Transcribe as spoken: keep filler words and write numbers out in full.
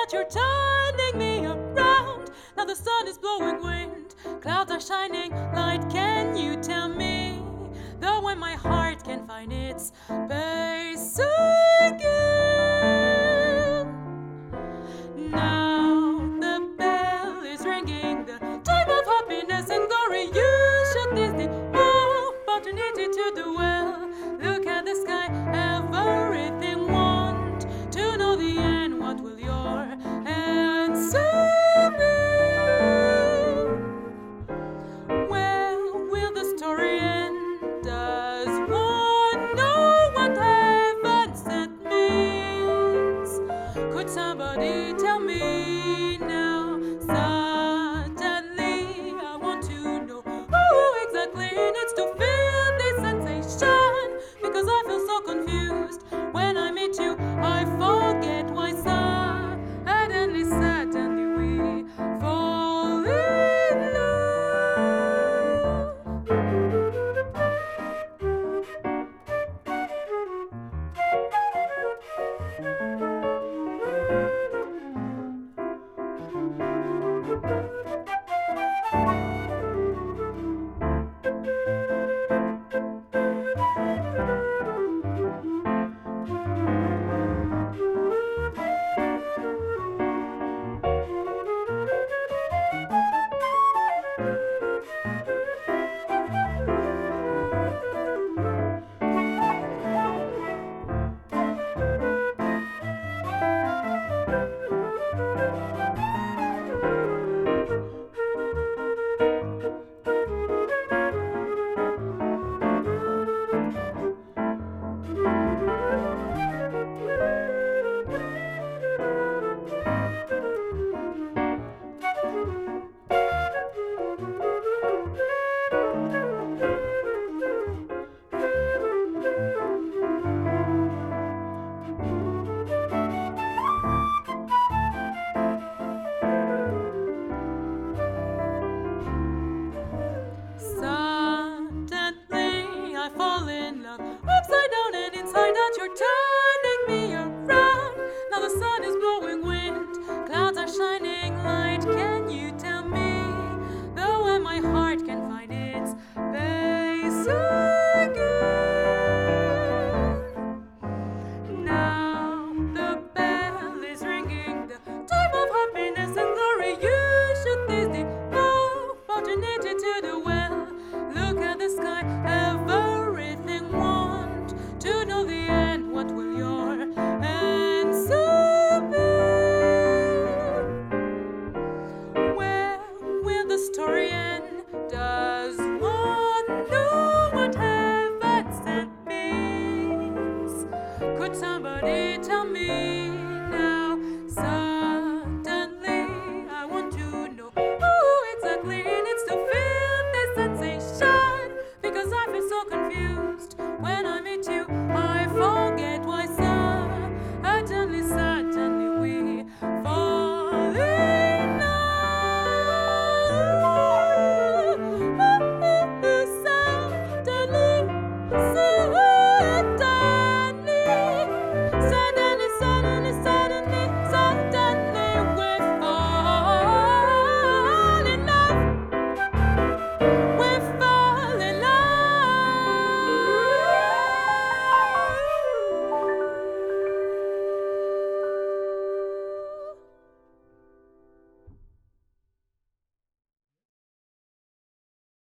that you're turning me around. Now the sun is blowing wind, clouds are shining light. Can you tell me, though when my heart can find its pace again? Now the bell is ringing, the time of happiness and glory. You should taste the opportunity to do well. Look at the sky, everything want to know the end. What will your answer be? Well, will the story end? Does one know what heaven sent means? Could somebody tell me now?